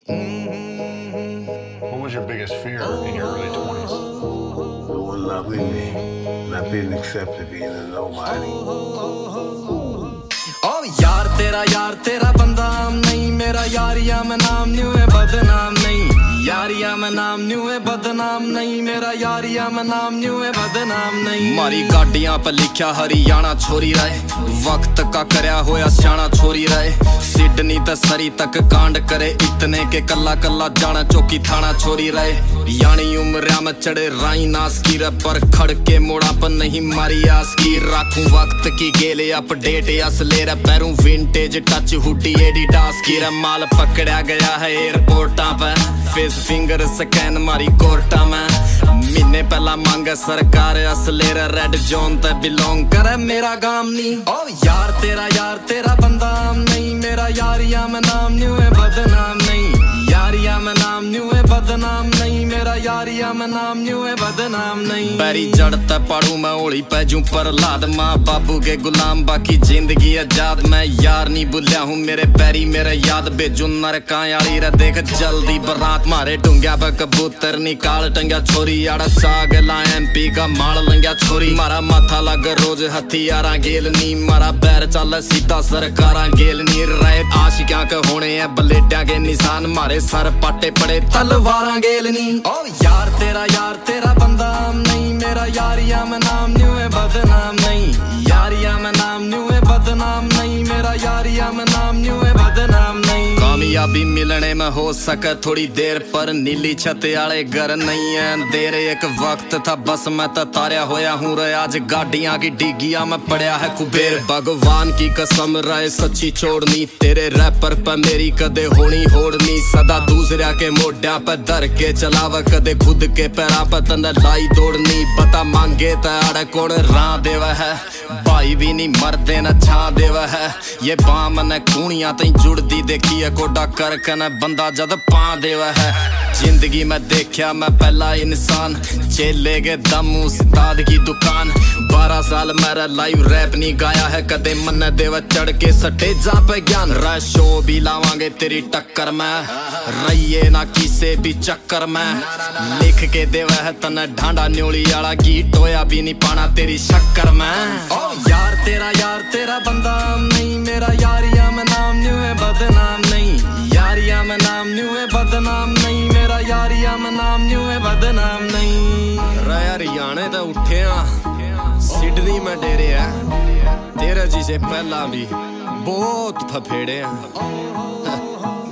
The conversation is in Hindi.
What was your biggest fear in your early 20s? No one loving me, not being accepted, being a nobody. Oh यार तेरा बंदा नहीं मेरा यारिया में नाम न्यू है बदनाम नहीं यारिया में नाम न्यू है बदनाम नहीं मेरा यारिया में नाम न्यू है बदनाम नहीं मारी गाड़ियां पर लिखा हरियाणा छोरी रहे वक्त का करया होया स्याना छोरी रहे सिडनी ते सरी तक कांड करे इतने के कल्ला कल्ला जाना चौकी थाना छोरी रहे यानी उम्र में चढ़े राई नास की पर खड़ के मोड़ा पर नहीं मारी आस की राखूं वक्त की गेले अपडेट असले रे पैरों विंटेज टच हुडी एडिडास की रे माल पकड़ा गया है एयरपोर्टा पे फेस फिंगर स्कैन मारी कोर्टा में महीने पहला मांगे सरकार असले रे रेड जोन ते बिलोंग करे मेरा गाम नी ओ यार तेरा बंदा नहीं मेरा यारिया में नाम न्यू है बदनाम नहीं यारिया में नाम न्यू है बदनाम नहीं मेरा यारिया में नाम न्यू है बदनाम नहीं पैरी जड़ता पढ़ू मैं ओली पैजू पर लाद माँ बाबू के गुलाम बाकी जिंदगी आजाद मैं यार नहीं भुलिया हूँ मेरे पैरी मेरे याद बेजू नरकायाली रे देख जल्दी बरात मारे टूंग्या पे कबूतर निकाल टंग्या छोरी आड़ा साग ला MP का माल लंग्या छोरी मारा माथा लग रोज हथियारा गेल नी मारा पैर चल सीधा सरकारा गेल नी रहे आशिका के होने हैं बलेटा के निशान मारे सर पाटे पड़े तलवारा गेल नी ओ यार तेरा बंदा नहीं मेरा यारिया में नाम न्यू है बदनाम नहीं यारिया में नाम न्यू है बदनाम नहीं मेरा यारिया में नाम न्यू है बदनाम नहीं कामयाबी मिलने में हो सके थोड़ी देर पर नीली छत आले घर नहीं है देर एक वक्त था बस मैं तो तारिया होया हूँ रे आज गाड़ियां की डिगिया में पड़या है कुबेर भगवान की कसम रहे सच्ची छोड़नी तेरे रैपर पर मेरी कदे होनी होड़नी सदा दूसरा के मोड्या पे धर के चलावा कदे खुद के पैरा पर तंदा लाई दौड़नी पता मांगे ताड़ा कौन राह देवा है भाई भी नहीं मरते न छा देवा है ये बाम ने कूणियां तई जुड़दी देखी है कोडा कर कने बंदा जद पा देवा है जिंदगी में देखा मैं पहला इंसान चेले के दम उस्ताद की दुकान 12 साल मेरा लाइव रैप नहीं गाया है कदे मन देवा चढ़ के स्टेजा पे ज्ञान शो भी लावांगे तेरी टक्कर में रहिए ना किसे भी चक्कर में लिख के देवा है तने ढांडा न्योली आला गीत होया भी नहीं पाना तेरी शक्कर में ओ यार तेरा बंदा नहीं मेरा यारिया में नाम न्यू है बदनाम नहीं यारिया में नाम न्यू है बदनाम नहीं मेरा यारिया में नाम न्यू है बदनाम नहीं हरियाणे तो उठे सिडनी में डेरे है तेरे जी से पहला भी बहुत फफेड़े हैं